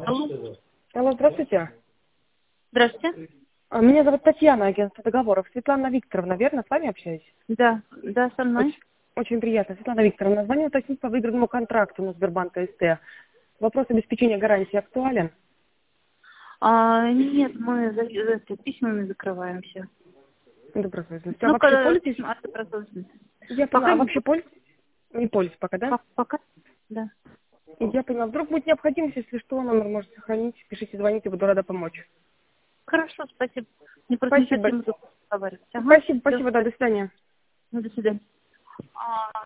Алло. Алло, здравствуйте. Здравствуйте. Меня зовут Татьяна, агентство договоров. Светлана Викторовна, верно, с вами общаюсь? Да, со мной. Очень приятно. Светлана Викторовна, звоню уточнить по выигранному контракту на Сбербанк СТ. Вопрос обеспечения гарантии актуален? Нет, мы за письмами закрываемся. Добросовестность. А Ну, вообще когда пользуетесь? добросовестность. Я поняла. Пока А не вообще пользуетесь? Не пользуюсь пока, да? пока. Да. Я поняла. Вдруг будет необходимость, если что, номер можете сохранить. Пишите, звоните, буду рада помочь. Хорошо, спасибо. Мне просто не Спасибо. совсем удобно разговаривать. Ага. Спасибо, Всё, спасибо, да, до свидания. до свидания.